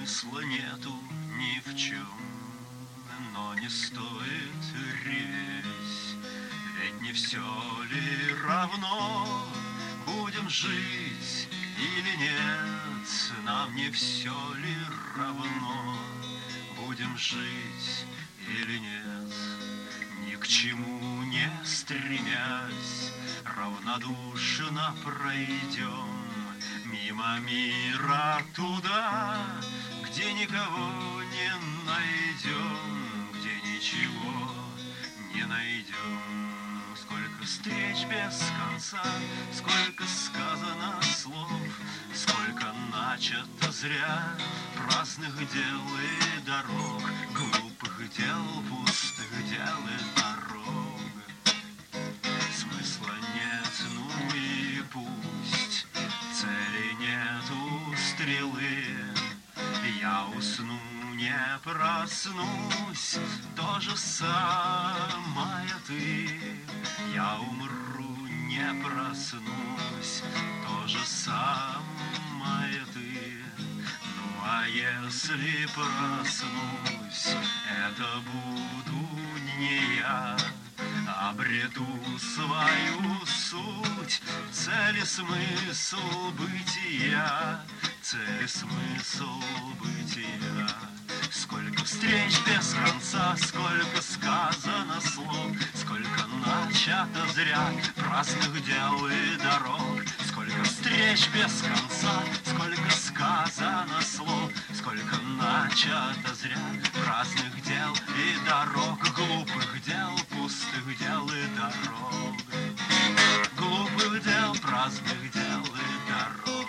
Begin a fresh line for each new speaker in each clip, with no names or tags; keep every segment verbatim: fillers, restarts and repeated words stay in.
Смысла нету ни в чем, но не стоит реветь, ведь не все ли равно, будем жить или нет, нам не все ли равно, будем жить или нет, ни к чему не стремясь, равнодушно пройдем мимо мира туда, где никого не найдем, где ничего не найдем. Сколько встреч без конца, сколько сказано слов, сколько начато зря праздных дел и дорог, глупых дел, пустых дел и дорог. Смысла нет, ну и пусть, цели нету стрелы, я усну, не проснусь, то же самое ты. Я умру, не проснусь, то же самое ты. Ну а если проснусь, это буду не я, обрету свою суть, цель и смысл бытия, цель и смысл бытия. Сколько встреч без конца, сколько сказано слов, сколько начато зря праздных дел и дорог. Сколько встреч без конца, сколько сказано слов, сколько начато зря праздных дел и дорог, глупых дел, пустых дел и дорог, глупых дел, праздных дел и дорог.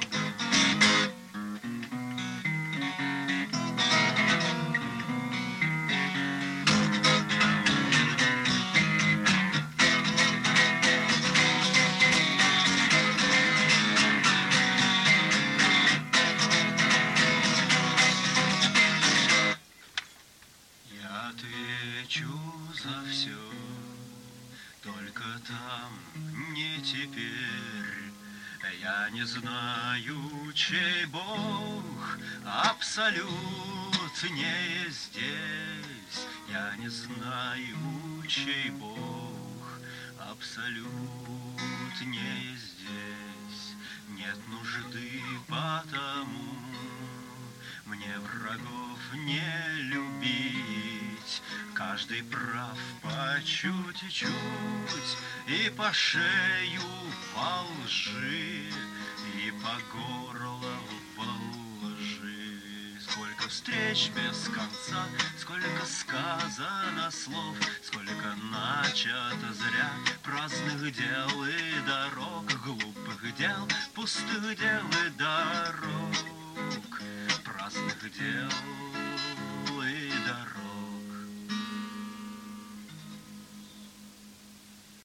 Отвечу за все, только там не теперь. Я не знаю, чей Бог, абсолют не здесь. Я не знаю, чей Бог, абсолют не здесь. Нет нужды потому мне врагов не любить, каждый прав по чуть-чуть и по шею во лжи, и по горло во лжи. Сколько встреч без конца, сколько сказано слов, сколько начато зря праздных дел и дорог, глупых дел, пустых дел и дорог, праздных дел и дорог.